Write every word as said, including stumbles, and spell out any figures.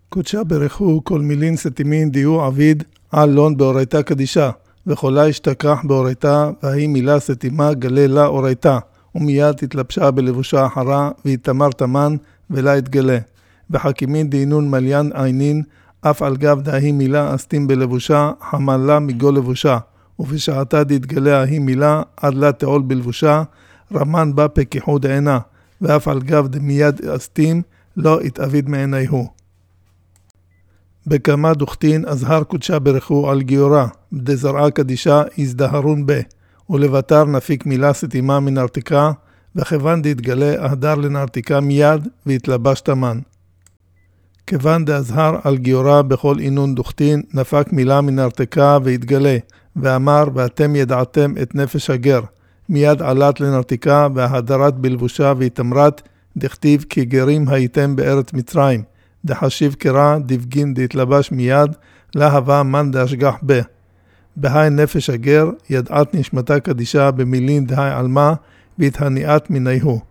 קודשה ברכו כל מילין סתימין דיו עביד על לון באורייתה קדישה, וחולה השתכח באורייתה, והיא מילה סתימה גלה לה אורייתה, ומיד התלבשה בלבושה אחרה, והתמר תמן ולה התגלה. וחכימין דינון מליין עינין, אף על גב דהי מילה אסתים בלבושה, חמלה מגו לבושה, ובשעתה דתגלה ההיא מילה, עד לה תעול בלבושה, רמן בה פקיחוד עינה, ואף על גב דמיד אסתים, לא התאביד מעיניהו. בכמה דוכתין אזהר קודשה ברכו על גיורה, דזרעה קדישה הזדהרון בה, ולבטר נפיק מילה סתימה מנרתיקה, וכיוון דתגלה אהדר לנרתיקה מיד, והתלבש תמן. כיוון דאזהר על גיורה בכל אינון דוכתין, נפק מילה מנרתיקה והתגלה, ואמר ואתם ידעתם את נפש הגר, מיד עלת לנרתיקה וההדרת בלבושה והתמרת, דכתיב כי גרים הייתם בארץ מצרים, דחשיב קרא דבגין דתלבש מיד, להווה מן דשגח בה. בהי נפש הגר ידעת נשמתה קדישה במילין דהי עלמה, והתהניעת מניהו.